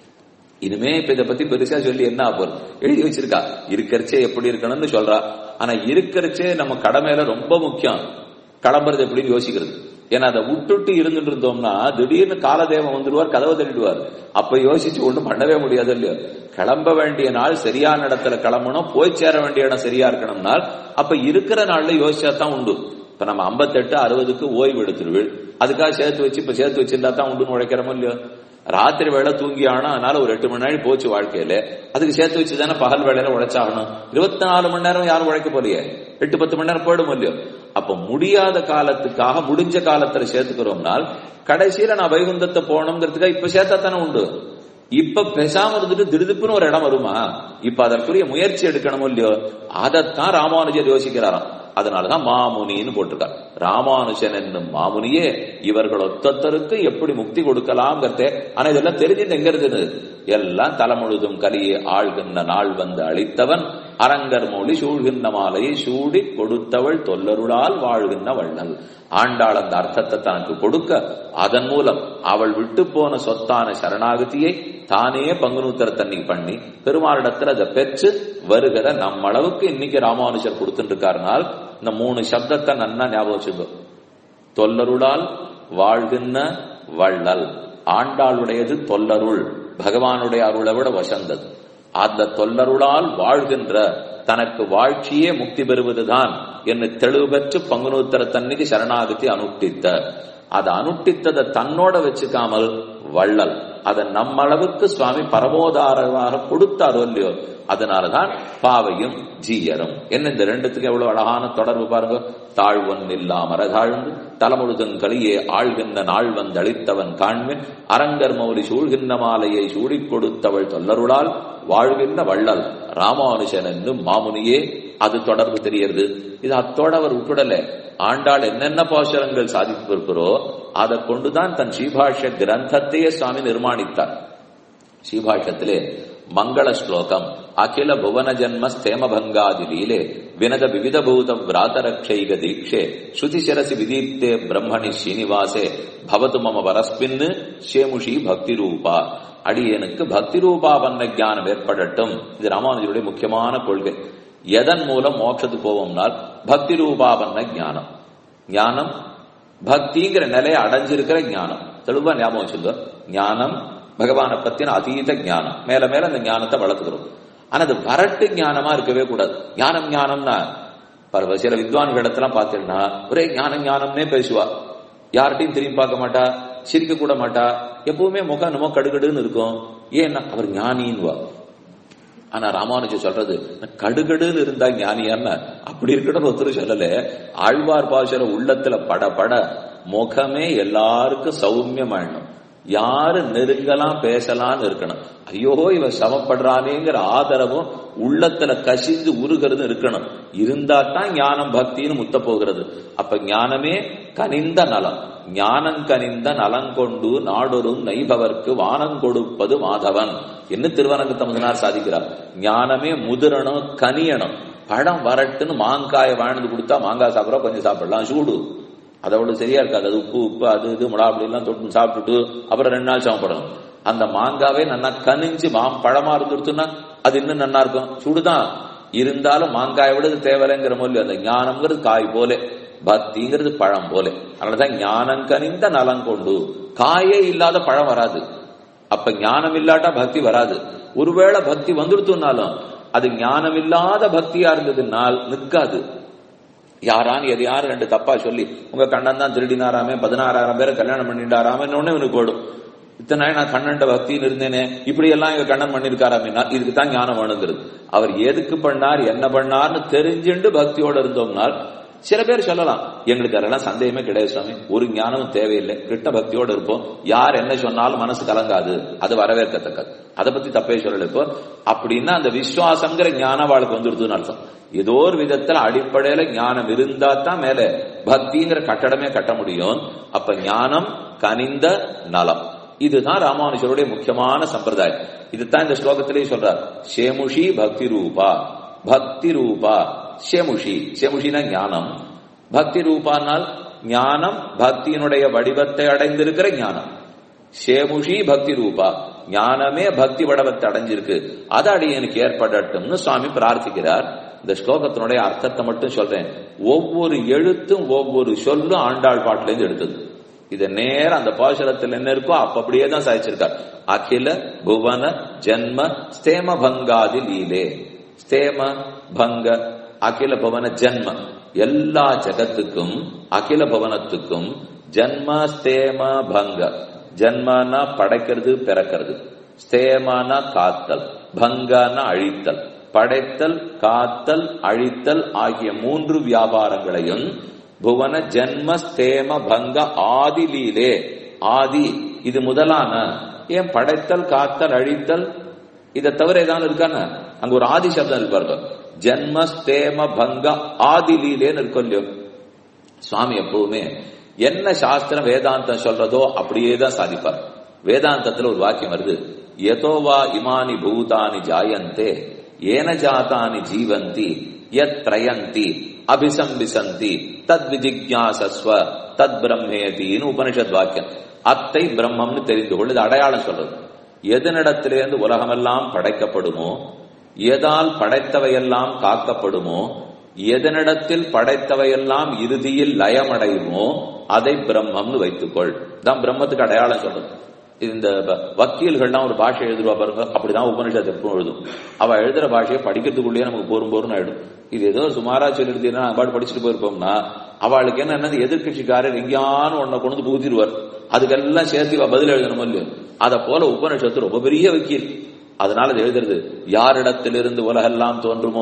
இனிமே இப்ப இதை பத்தி பெருசா சொல்லி என்ன ஆகும், எழுதி வச்சிருக்கா இருக்கிறச்சே எப்படி இருக்கணும்னு சொல்றா. ஆனா இருக்கிறச்சே நம்ம கடமையில ரொம்ப முக்கியம் கிளம்புறது எப்படின்னு யோசிக்கிறது. ஏன்னா அதை விட்டுட்டு இருந்துட்டு இருந்தோம்னா திடீர்னு காலதேவம் வந்துடுவார், கதவை தள்ளிடுவார். அப்ப யோசிச்சு ஒண்ணும் பண்ணவே முடியாது இல்லையோ. கிளம்ப வேண்டிய நாள் சரியான இடத்துல கிளம்பணும், போய் சேர வேண்டிய இடம் சரியா இருக்கணும்னால் அப்ப இருக்கிற நாள்ல யோசிச்சாதான் உண்டு. இப்ப நம்ம ஐம்பத்தெட்டு அறுபதுக்கு ஓய்வு எடுத்துருவீள், அதுக்காக சேர்த்து வச்சு இப்ப சேர்த்து வச்சிருந்தா தான் உண்டுன்னு உழைக்கிறோமோ இல்லையோ. ராத்திரி வேலை தூங்கி ஆனா அதனால ஒரு எட்டு மணி நேரம் போச்சு வாழ்க்கையில, அதுக்கு சேர்த்து வச்சுதானே பகல் வேலையில உழைச்சாகணும். இருபத்தி நாலு மணி நேரம் யாரும் உழைக்க போறியே, எட்டு பத்து மணி நேரம் போயிடும் இல்லையோ. அப்ப முடியாத காலத்துக்காக முடிஞ்ச காலத்துல சேர்த்துக்கிறோம்னால் கடைசியில நான் வைகுந்தத்தை போகணுங்கிறதுக்காக இப்ப சேர்த்தா தானே உண்டு. இப்ப பேசாம இருந்துட்டு திடுதுப்புன்னு ஒரு இடம் வருமா, இப்ப அதற்குரிய முயற்சி எடுக்கணும் இல்லையோ. அதைத்தான் ராமானுஜர் யோசிக்கிறாராம். அதனாலதான் மாமுனின்னு போட்டிருக்கார். ராமானுஜன் என்னும் மாமுனியே இவர்கள் ஒத்தொத்தருக்கு எப்படி முக்தி கொடுக்கலாம்ங்கிறதே. ஆனா இதெல்லாம் தெரிஞ்சது எங்க இருந்தது, எல்லாம் தலைமுழுதும் கலியே ஆழ்கின்ற நாள் வந்து அளித்தவன் அரங்கர் மொழி சூழ்கின்ற மாலையை சூடி கொடுத்தவள் தொல்லருளால் வாழ்கின்ற வள்ளல். ஆண்டாள் அந்த அர்த்தத்தை தனக்கு கொடுக்க அதன் மூலம் அவள் விட்டு போன சொத்தான சரணாகதியை தானே பங்குனூத்தர தண்ணி பண்ணி பெருமாளிடத்துல அதை பெற்று வருகிற நம்ம அளவுக்கு இன்னைக்கு ராமானுஜர் கொடுத்துட்டு இருக்காருனால் இந்த மூணு சப்தத்தை நன்னா ஞாபகம் வச்சுக்கோ. தொல்லருளால் வாழ்கின்ற வள்ளல். ஆண்டாளுடையது தொல்லருள், பகவானுடைய அருளை விட வசந்தது. அந்த தொல்லருளால் வாழ்கின்ற தனக்கு வாழ்ச்சியே முக்தி பெறுவதுதான் என்று தெளிவு பெற்று பங்குனூத்தர தன்னைக்கு சரணாகதி அனுஷ்டித்த. அதை அனுஷ்டித்ததை தன்னோட வச்சுக்காமல் வள்ளல் அதை நம்மளவுக்கு சுவாமி பரமோதாரமாக கொடுத்தாரோ இல்லையோ. அதனாலதான் பாவையும் ஜீயரும் என்ன இந்த ரெண்டுத்துக்கு எவ்வளவு அழகான தொடர்பு பாருங்க. தாழ்வன் இல்லாமற தாழ்ந்து தலைமுழுதும் கலியே ஆழ்கின்ற நாள் வந்து அளித்தவன் காண்மின் அரங்கர் மௌலி சூழ்கின்ற மாலையை சூடிக் கொடுத்தவள் தொல்லருளால் வாழ்கின்ற வள்ளல் ராமானுஜன் என்னும் மாமுனியே. அது தொடர்பு தெரியறது. இது அத்தோட அவர் விட்டுடல. ஆண்டாள் என்னென்ன பாசுரங்கள் சாதித்திருக்கிறோ அதை கொண்டுதான் தன் ஸ்ரீபாஷ்ய கிரந்தத்தையே சுவாமி நிர்மாணித்தார். ஸ்ரீபாஷ்யத்திலே மங்கள ஸ்லோகம் அகில புவன ஜன்ம ஸ்தேமபங்காதி லீலே வினத விவித பூத விராதரக்ஷைக தீட்சே ஸ்ருதி சிரசி விதீப்தே பிரம்மணி ஸ்ரீனிவாசே பவது மம வரஸ்பின்னு சேமுஷி பக்தி ரூபா. அடியனுக்கு பக்தி ரூபா பண்ண ஞானம் ஏற்படட்டும். இது ராமானுஜருடைய முக்கியமான கொள்கை. எதன் மூலம் மோட்சத்துக்கு போவோம்னால் பக்தி ரூபா பண்ண ஞானம். ஞானம் பக்திங்கிற நிலையை அடைஞ்சிருக்கிற ஞானம். தெளிவா ஞாபகம் வச்சுங்க. ஞானம் பகவானை பத்தின அதீத ஞானம். மேல மேல அந்த ஞானத்தை வளர்த்துக்கிறோம். ஆனா அது வரட்டு ஞானமா இருக்கவே கூடாது. ஞானம் ஞானம்னா சில வித்வான்கள் இடத்துல பாத்தீங்கன்னா ஒரே ஞானம் ஞானம்னே பேசுவா, யார்கிட்டையும் திரும்பி பார்க்க மாட்டா, சிரிக்க கூட மாட்டா, எப்பவுமே முகம் நம்ம கடுகடுன்னு இருக்கும். ஏன்னா அவர் ஞானின்வா. ஆனா ராமானுஜர் சொல்றது கடுகடுன்னு இருந்தா ஞானியான்னு அப்படி இருக்கணும்னு ஒருத்தர் சொல்லல. ஆழ்வார் பாசுர உள்ளத்துல பட பட முகமே எல்லாருக்கும் சௌமியமாயிடணும். யாரு நெருங்கலாம் பேசலான்னு இருக்கணும். ஐயோ இவ சமப்படுறானேங்கிற ஆதரவும் உள்ளத்துல கசிந்து உருகிறது இருக்கணும். இருந்தா தான் ஞானம் பக்தின்னு முத்த போகிறது. அப்ப ஞானமே கனிந்த நலம். ஞானம் கனிந்த நலங்கொண்டு நாடொரும் நைபவர்க்கு வானம் கொடுப்பது மாதவன் என்று திருவரங்க தமுதனார் சாதிக்கிறார். ஞானமே முதிரணும், கனியணும். பழம் வரட்டுன்னு மாங்காய வாழ்ந்து கொடுத்தா மாங்காய் சாப்பிடறோம், கொஞ்சம் சாப்பிடலாம், சூடு அதோட சரியா இருக்காது. அது உப்பு உப்பு அது இது முடா அப்படி எல்லாம் தொட்டு சாப்பிட்டுட்டு அப்புறம் ரெண்டு நாள் சாப்பிடணும். அந்த மாங்காவே நல்லா கனிஞ்சு மாம் பழமா இருந்துருச்சுன்னா அது இன்னும் நல்லா இருக்கும். சூடுதான் இருந்தாலும் மாங்காயை விட தேவைங்கிற மொழி. அந்த ஞானம்ங்கிறது காய் போல, பக்திங்கிறது பழம் போல. அதனாலதான் ஞானம் கனிந்த நலம் கொண்டு. காயே இல்லாத பழம் வராது. அப்ப ஞானம் இல்லாட்டா பக்தி வராது. ஒருவேளை பக்தி வந்துடுத்துனாலும் அது ஞானம் இல்லாத பக்தியா இருந்ததுனால் நிற்காது. யாரான்னு எது யாரு ரெண்டு தப்பா சொல்லி உங்க கண்ணன் தான் திருடினாராமே, பதினாறாயிரம் பேரை கல்யாணம் பண்ணிட்டாராமே ஒண்ணு இவனுக்கு ஓடும். இத்தனை நாள் நான் கண்ணன்ட பக்தின்னு இருந்தேனே, இப்படி எல்லாம் எங்க கண்ணன் பண்ணிருக்காராமின்னா இதுக்கு தான் ஞானம் வேணுங்கிறது. அவர் எதுக்கு பண்ணார் என்ன பண்ணார்னு தெரிஞ்சுண்டு பக்தியோட இருந்தோம்னால் சில பேர் சொல்லலாம், எங்களுக்கு அதெல்லாம் சந்தேகமே கிடையாது சுவாமி, ஒரு ஞானமும் தேவையில்லை, கிருஷ்ண பக்தியோடு இருப்போம், யார் என்ன சொன்னாலும் மனசு கலங்காது, அது வரவேற்கத்தக்கது, அதை பத்தி தப்பே சொல்லல. இப்போ அப்படின்னா அந்த விசுவாசங்கிற ஞானம் அவளுக்கு வந்துடுதுன்னு அர்த்தம். ஏதோ ஒரு விதத்துல அடிப்படையில ஞானம் இருந்தா தான் மேல பக்திங்கிற கட்டடமே கட்ட முடியும். அப்ப ஞானம் கனிந்த நலம், இதுதான் ராமானுஜருடைய முக்கியமான சம்பிரதாயம். இதுதான் இந்த ஸ்லோகத்திலேயே சொல்றார். சேமுஷி பக்தி ரூபா, பக்தி ரூபா சேமுஷி. சேமுஷினா ஞானம், பக்தி ரூபானால் ஞானம் பக்தியினுடைய வடிவத்தை அடைந்திருக்கிற ஞானம். சேமுஷி பக்தி ரூபா, ஞானமே பக்தி வடிவத்தை அடைஞ்சிருக்கு, அது அடியனுக்கு ஏற்படட்டும்னு சுவாமி பிரார்த்திக்கிறார். இந்த ஸ்லோகத்தினுடைய அர்த்தத்தை மட்டும் சொல்றேன். ஒவ்வொரு எழுத்தும் ஒவ்வொரு சொல்லும் ஆண்டாள் பாட்டுல இருந்து எடுத்தது. இத நேரம் அந்த பாசுரத்தில் என்ன இருக்கோ அப்ப அப்படியே தான் சாதிச்சிருக்கார். அகில புவன ஜென்ம ஸ்தேம பங்காதி லீலே. ஸ்தேம பங்க அகில பவன ஜென்ம, எல்லா ஜகத்துக்கும் அகில பவனத்துக்கும் ஜென்ம ஸ்தேம பங்க. ஜென்மனா படைக்கிறது பிறக்கிறது, ஸ்தேமனா காத்தல், பங்கனா அழித்தல். படைத்தல் காத்தல் அழித்தல் ஆகிய மூன்று வியாபாரங்களையும் புவன ஜென்ம ஸ்தேம பங்க ஆதி லீலே. ஆதி இது முதலான, ஏன் படைத்தல் காத்தல் அழித்தல் இதை தவிர ஏதாவது இருக்கான? அங்க ஒரு ஆதி சப்தம் இருப்பாரு. ஜென்ம ஸ்தேம பங்க ஆதி லீலேன்னு இருக்கும் இல்லையோ. சுவாமி எப்பவுமே என்ன சாஸ்திரம் வேதாந்தம் சொல்றதோ அப்படியேதான் சாதிப்பார். வேதாந்தத்துல ஒரு வாக்கியம் வருது, யதோவா இமானி பூதானி ஜாயந்தே ஏன ஜாதானி ஜீவந்தி யத் த்ரயந்தி அபிசம்பிசந்தி தத் விஜிக்ஞாசஸ்வ தத் பிரம்மேதின்னு உபனிஷத் வாக்கியம். அத்தை பிரம்மம்னு தெரிந்து கொள், இது அடையாளம் சொல்றது. எதனிடத்திலிருந்து உலகமெல்லாம் படைக்கப்படுமோ, எதால் படைத்தவையெல்லாம் காக்கப்படுமோ, எதனிடத்தில் படைத்தவையெல்லாம் இறுதியில் லயமடையுமோ அதை பிரம்மம்னு வைத்துக்கொள். தான் பிரம்மத்துக்கு அடையாளம் சொல்றது. இந்த வக்கீல்கள்லாம் ஒரு பாஷை எழுதுவா பாருங்க, அப்படிதான் உபனிஷத்து எப்பவும் எழுதும். அவ எழுதுற பாஷையை படிக்கிறதுக்குள்ளேயே நமக்கு போரும் போரும் ஆயிடும். இது ஏதோ சுமாரா சொல்லிடுத்தீங்கன்னா பாட்டு படிச்சுட்டு போயிருப்போம்னா அவளுக்கு என்ன என்னது எதிர்கட்சிக்காரர் எங்கேயானு ஒன்ன கொண்டு புகுத்திடுவார், அதுக்கெல்லாம் சேர்த்து பதில் எழுதணும் இல்லையோ. அதை போல உபனிஷத்து ரொம்ப பெரிய வக்கீல். அதனால அது எழுதுறது, யாரிடத்திலிருந்து உலகெல்லாம் தோன்றுமோ,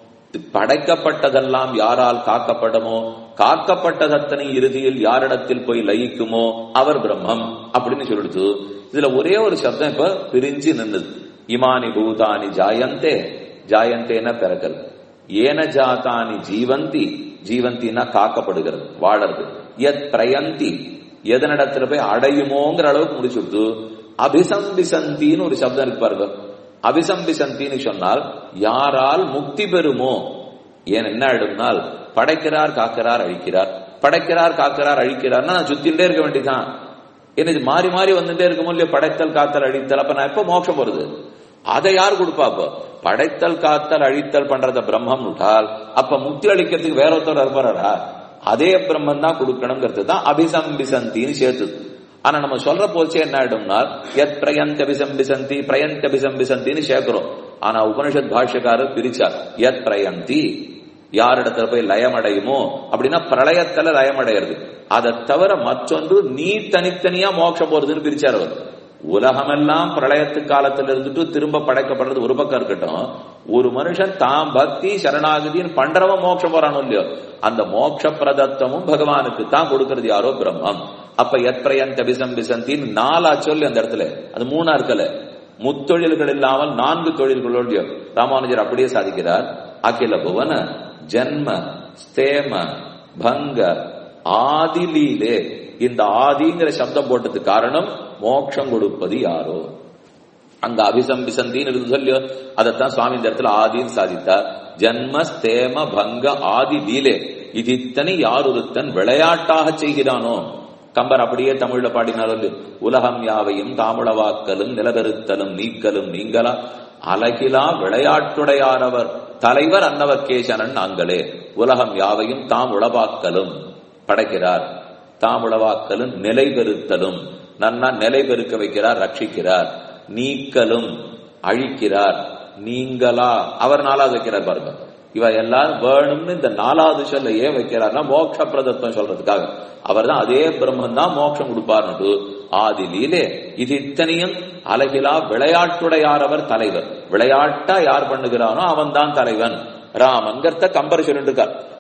படைக்கப்பட்டதெல்லாம் யாரால் காக்கப்படுமோ, காக்கப்பட்டதத்தனை இறுதியில் யாரிடத்தில் போய் லயிக்குமோ அவர் பிரம்மம் அப்படின்னு சொல்லிடுச்சு. இதுல ஒரே ஒரு சப்தம் இப்ப பிரிஞ்சு நின்னுது. இமானி பூதானி ஜாயந்தே, ஜாயந்தேன பிறக்கிறது. ஏன ஜாதானி ஜீவந்தி, ஜீவந்தினா காக்கப்படுகிறது வாழறது. எத் பிரயந்தி எதனிடத்துல போய் அடையுமோங்கிற அளவுக்கு முடிச்சுடுத்து. அபிசம்பிசந்தின்னு ஒரு சப்தம் இருக்கு பாருங்க. அபிசம்பிசந்தின்னு சொன்னால் யாரால் முக்தி பெறுமோ. ஏன் என்ன ஆயிடும்னால் படைக்கிறார் காக்கிறார் அழிக்கிறார், படைக்கிறார் காக்கிறார் அழிக்கிறார்னா நான் சுத்தின்டே இருக்க வேண்டியதான். எனக்கு மாறி மாறி வந்துட்டே இருக்கும் இல்லையோ, படைத்தல் காத்தல் அழித்தல். அப்ப நான் எப்ப மோட்சம் வருது? அதை யார் கொடுப்பா? அப்போ படைத்தல் காத்தல் அழித்தல் பண்றத பிரம்மம் விட்டால் அப்ப முக்தி அளிக்கிறதுக்கு வேற ஒருத்தர் இருப்பாரா? அதே பிரம்மன் தான் கொடுக்கணுங்கிறது தான் அபிசம்பிசந்தின்னு சேர்த்து. ஆனா நம்ம சொல்ற போச்சே என்ன ஆயிடும்னா எத் பிரயந்த் அபிசம்பிசந்தி பிரயந்த் அபிசம்பிசந்தின்னு சேர்க்கிறோம். ஆனா உபனிஷத் பாஷ்யக்காரர் பிரிச்சார், எத் பிரயந்தி யாரிடத்துல போய் லயமடையுமோ அப்படின்னா பிரளயத்துல லயமடைகிறது. அதை தவிர மற்றொன்று நீ தனித்தனியா மோட்சம் போறதுன்னு பிரிச்சார் அவர். உலகமெல்லாம் பிரளயத்து காலத்துல இருந்துட்டு திரும்ப படைக்கப்படுறது ஒரு பக்கம் இருக்கட்டும், ஒரு மனுஷன் தாம் பக்தி சரணாகதின்னு பண்றவன் மோட்சம் போறானோ இல்லையோ, அந்த மோட்ச பிரதத்தமும் பகவானுக்கு தான் கொடுக்கறது யாரோ பிரம்மம். அப்ப எத்ரயந்த் அபிசம்பிசந்தின்னு நாலா சொல்லி அந்த இடத்துல, அது மூணா இருக்கல. முத்தொழில்கள் இல்லாமல் நான்கு தொழில்களோட ராமானுஜர் அப்படியே சாதிக்கிறார். அகில புவன ஜென்ம ஸ்தேம பங்க ஆதிலீலே. இந்த ஆதிங்கிற சப்தம் போட்டது காரணம் மோட்சம் கொடுப்பது யாரோ. அங்க அபிசம்பிசந்தின்னு இருந்து சொல்லியோ, அதைத்தான் சுவாமி இந்த இடத்துல ஆதின்னு சாதித்தார். ஜென்ம ஸ்தேம பங்க ஆதி லீலே. இது இத்தனை யார் ஒருத்தன் விளையாட்டாக செய்கிறானோ. கம்பர் அப்படியே தமிழ்ல பாடினார், உலகம் யாவையும் தாமுளவாக்கலும் நிலபெருத்தலும் நீக்கலும் நீங்களா அழகிலா விளையாட்டுடையாரவர் தலைவர் அன்னவர்கேசனன் நாங்களே. உலகம் யாவையும் தாம் உளவாக்கலும் படைக்கிறார், தாம் உளவாக்கலும் நிலை பெறுத்தலும், நன்னா நிலை பெருக்க வைக்கிறார், ரட்சிக்கிறார். நீக்கலும் அழிக்கிறார். நீங்களா அவர் நாலாவது வைக்கிறார் பாருங்க. இவ எல்லாரும் வேணும்னு இந்த நாலாவது சொல்ல ஏன் வைக்கிறார்னா மோட்ச பிரதத்துவம் சொல்றதுக்காக. அவர் தான் அதே பிரம்மன் தான் மோட்சம் கொடுப்பார்னு ஆதிலீலே இது இத்தனையும் அழகிலா விளையாட்டுடையார் அவர் தலைவர். விளையாட்டா யார் பண்ணுகிறானோ அவன் தான் தலைவன். ராமன்கிறத கம்பர் சொல்லிட்டு இருக்கார்.